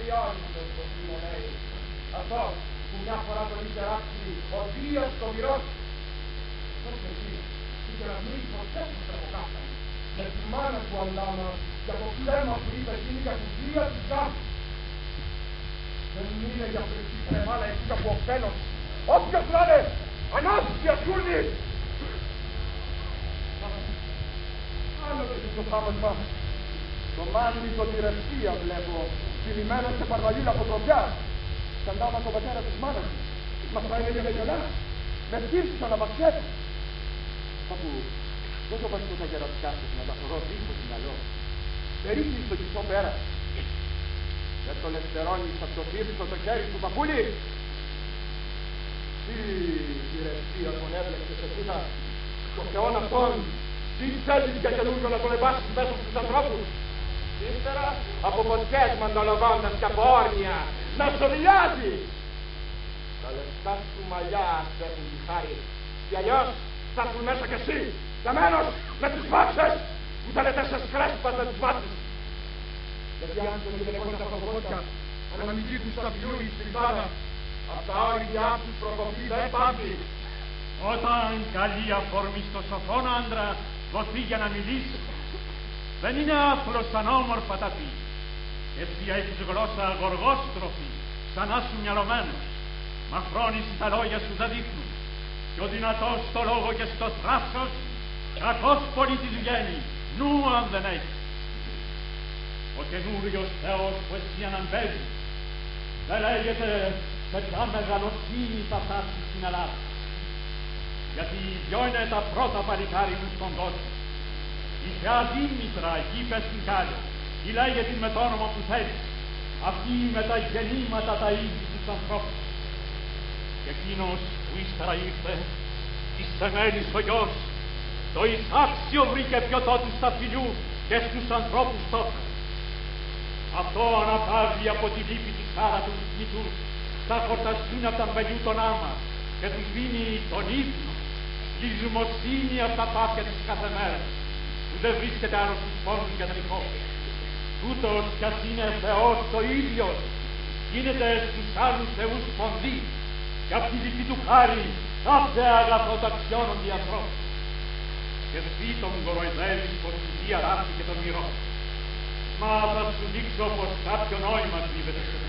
χρειάζεται το φίλο λέει. Αυτό που μια φορά τον είχε ράψει ο Δίας το μυρός. Τότε εσύ, η κεραμνή ποτέ που τρεποκάσανε. Με τη μάνα του Αντάνα για το ψέμα που είπε εκείνη για την Δία της Γάμου. Δεν είναι για χρυσή κρεμάλα εκεί από ο φέλος. Όποιος να είναι, ανάστια σούρνη! Άλλο δεν είναι το θαύμα. Το μάνι το τυρευτία βλέπω, τιμημένο σε παρβαλίλα από τροπιά. Σκαντάμα τον πατέρα της μάνας του. Μα θα είναι για γελά. Με πήρξαν να μαξέτουν. Παππού, δεν το βάζω τα γερατικά σας να τα φορώ δίχω το μυαλό. Περίπτει στο κισό πέρα. Δεν το λευτερώνεις από το φύρσο το χέρι του παππούλη. Τι τυρευτία τον έβλεξες εσύνα. Το θεόν αυτόν. Τι θέλεις για καινούριο να τον εμπάσεις μέσα στους ανθρώπους. Ύστερα από ποτιές μανταλοβώντας και από όρνια να σοβιλιάζει. Τα λεφτά σου μαλλιά δεν έχουν τη χάρη. Και αλλιώς θα έρθουν μέσα κι εσύ. Δεμένος με τις βάξες που θέλετε σε σκρέσπας με τις βάτσες. Γιατί αν το γυναικών τα φαγωτιά αναμειγεί τους τα βιούρι στην πάντα, απ' τα όρια τους προκοπή δεν πάθει. Όταν καλεί αφορμή στο σοφόν άντρα δοθεί για να μιλήσει, δεν είναι άθλος σαν όμορφα τα πει. Εσύ έχεις γλώσσα γοργόστροφη, σαν να σου μυαλωμένος. Μα χρόνιση τα λόγια σου δεν δείχνουν. Πιο δυνατός στο λόγο και στο θράσος, κακός πολίτης βγαίνει, νου αν δεν έχει. Ο καινούριος Θεός που εσύ αναμπέζεις, δεν λέγεται σε ποια μεγαλοσύνη θα φτάσει στην Ελλάδα. Γιατί δυο είναι τα πρώτα παλικάρι μου στον κόσμο. Η Θεά Δήμητρα εκεί πες στην Κάλια, η λέγεται με το όνομα που θέλεις, αυτή με τα γεννήματα τα ίδια τους ανθρώπους. Και εκείνος που ύστερα ήρθε, της Θεμένης ο γιος, το εισάξιο βρήκε πιωτό του στα φιλιού και στους ανθρώπους τότε. Αυτό αναπαύει από τη λύπη της χάρα του νητούς, θα χορταστούν από τα μπελιού τον άμα και τους δίνει τον ύπνο, λυσμοσύνη από τα πάθια της κάθε μέρα, που δεν βρίσκεται άλλο στους πόνους για τελικό. Τούτος κι ας είναι Θεός το ίδιος, γίνεται στους άλλους θεούς πονδύ, και απ' τη δική του χάρη κάθε αγαθό ταξιώνονται οι ανθρώπους. Και εσύ τον κοροϊδεύεις πως η Δία ράφει και τον μυρό. Μα θα σου δείξω πως κάποιο νόημα κρύβεται σε